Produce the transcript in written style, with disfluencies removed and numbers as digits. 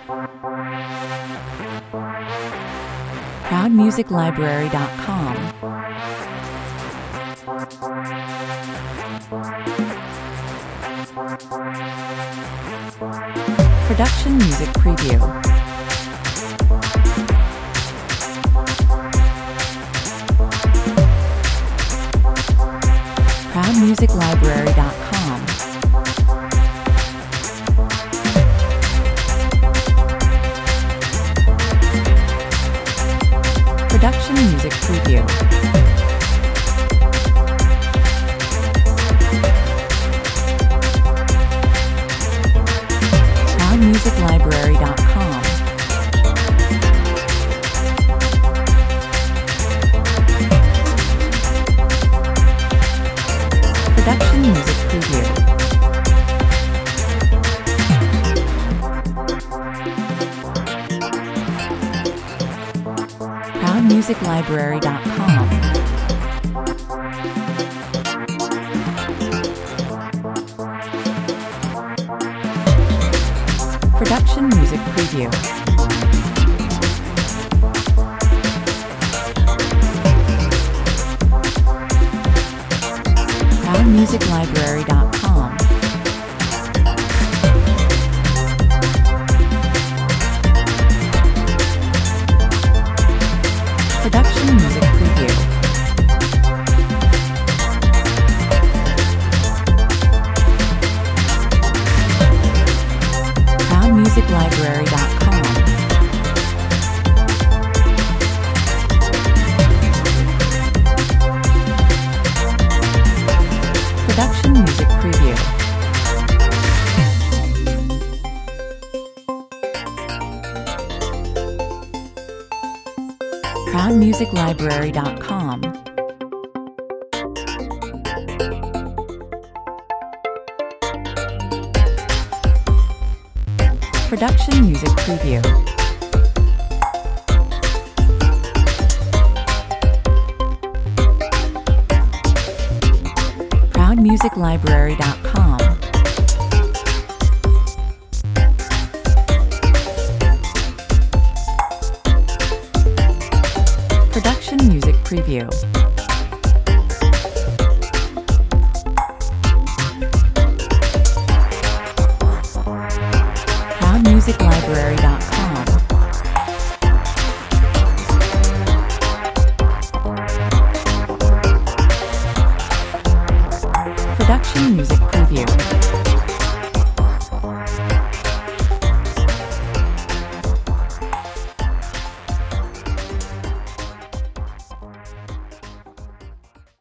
ProudMusicLibrary.com. Production Music Preview. ProudMusicLibrary.com. Production Music Preview. ProudMusicLibrary.com. Production Music Preview. ProudMusicLibrary.com. Production Music Preview. ProudMusicLibrary.com. Production Music Preview. ProudMusicLibrary.com. Production Music Preview. ProudMusicLibrary.com. Production Music Preview. ProudMusicLibrary.com. Production Music Preview. ProudMusicLibrary.com. Production Music